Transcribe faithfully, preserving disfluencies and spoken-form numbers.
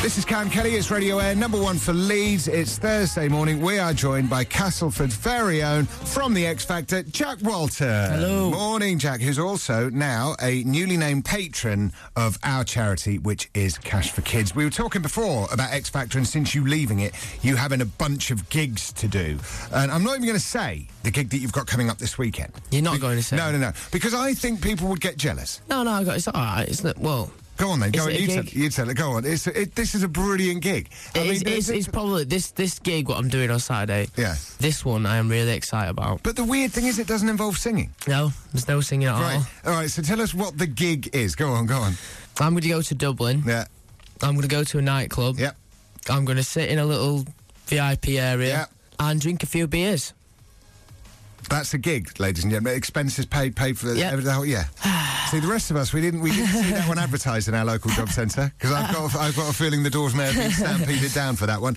This is Cam Kelly, it's Radio Air, number one for Leeds. It's Thursday morning. We are joined by Castleford's very own, from the X Factor, Jack Walter. Hello. Morning, Jack, who's also now a newly named patron of our charity, which is Cash for Kids. We were talking before about X Factor, and since you leaving it, you having a bunch of gigs to do. And I'm not even going to say the gig that you've got coming up this weekend. You're not Be- going to say? No, no, no. Because I think people would get jealous. No, no, I got, it's all right. It's not, well... Go on then, go Is on, it a you tell, gig? you tell it, go on. It's, it, this is a brilliant gig. I It mean, is, it's, it- it's probably this this gig what I'm doing on Saturday. Yeah. This one I am really excited about. But the weird thing is it doesn't involve singing. No, there's no singing at Right, all. all right, so tell us what the gig is. Go on, go on. I'm going to go to Dublin. Yeah, I'm going to go to a nightclub. yeah, I'm going to sit in a little V I P area Yeah. and drink a few beers. that's a gig, ladies and gentlemen. Expenses paid, paid for the, Yep. every- the whole, yeah. See, the rest of us, we didn't we didn't see that one advertised in our local job centre, because I've got, I've got a feeling the doors may have been stampeded down for that one.